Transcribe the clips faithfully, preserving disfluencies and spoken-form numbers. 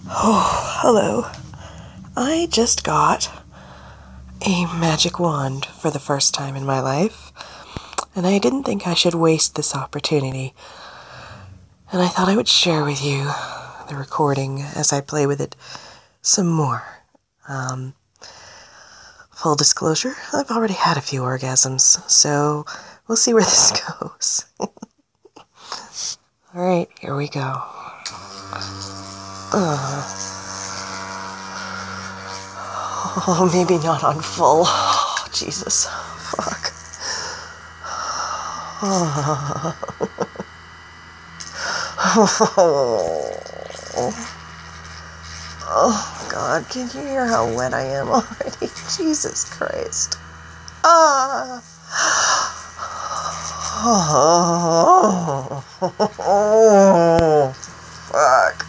Oh, hello. I just got a magic wand for the first time in my life, and I didn't think I should waste this opportunity. And I thought I would share with you the recording as I play with it some more. Um, full disclosure, I've already had a few orgasms, so we'll see where this goes. Alright, here we go. Uh, oh, maybe not on full. Oh, Jesus. Fuck. Oh. Oh, God, can you hear how wet I am already? Jesus Christ. Ah. Oh, fuck.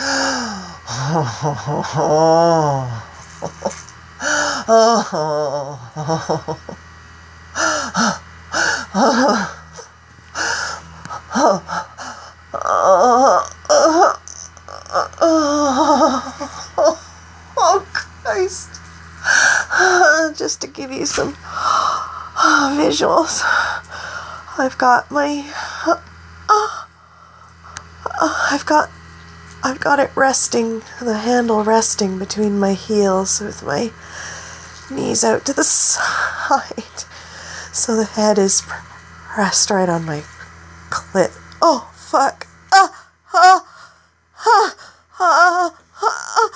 Oh, Christ. Just to give you some visuals, I've got my, uh, I've got, I've got it resting, the handle resting between my heels with my knees out to the side. So the head is pressed right on my clit. Oh, fuck. Ah, ah, ah, ah, ah,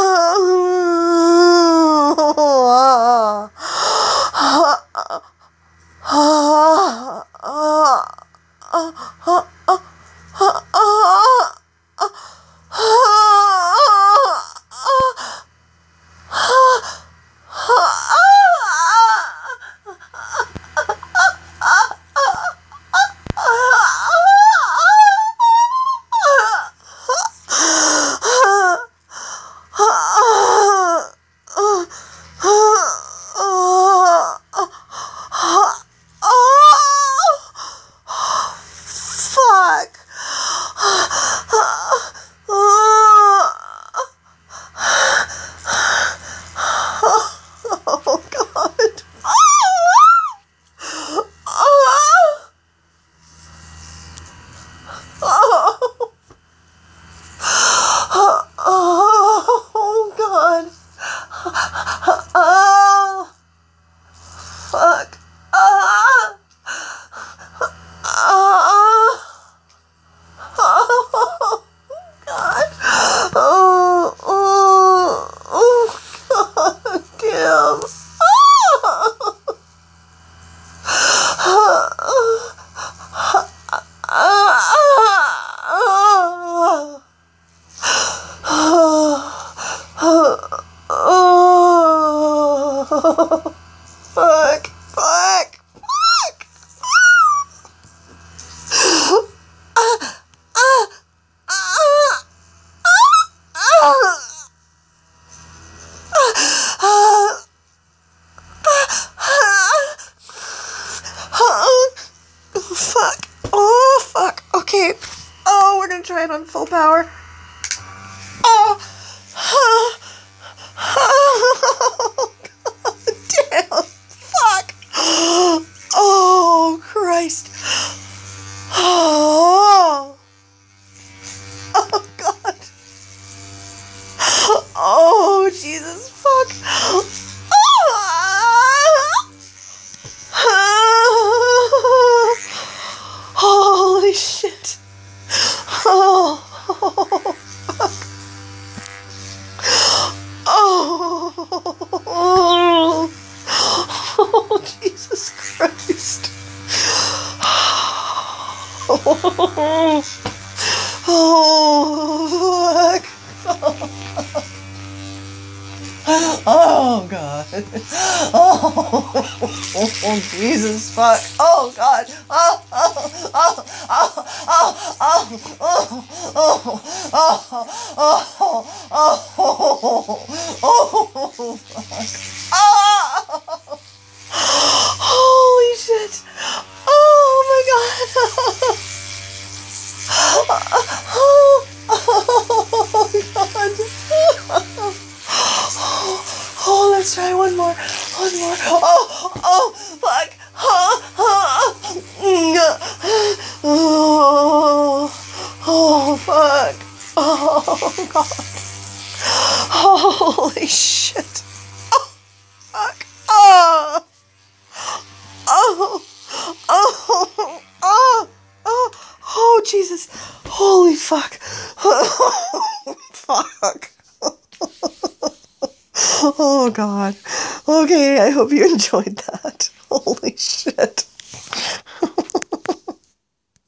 fuck, fuck, fuck. Fuck. Oh, fuck. Okay. Oh, we're gonna try it on full power. Oh. Oh, God damn. Fuck. Oh, Christ. Oh. Oh, God. Oh, Jesus. Fuck. Holy shit. Oh. Oh. Oh, Jesus Christ. Oh. Oh, fuck. Oh, God. Oh, oh, Jesus, fuck. Oh, God. Oh, oh, oh, oh, oh, oh, oh, oh, oh, oh, oh, oh, oh, fuck. Oh, holy shit. Oh, my God. Oh, oh, God. more, one more. Oh, oh, fuck. Oh, oh, oh, fuck. Oh, God. Holy shit. Oh, fuck. Oh, oh, oh, oh, oh, oh, Jesus. Holy fuck. Oh, fuck. Oh, God. Okay, I hope you enjoyed that. Holy shit.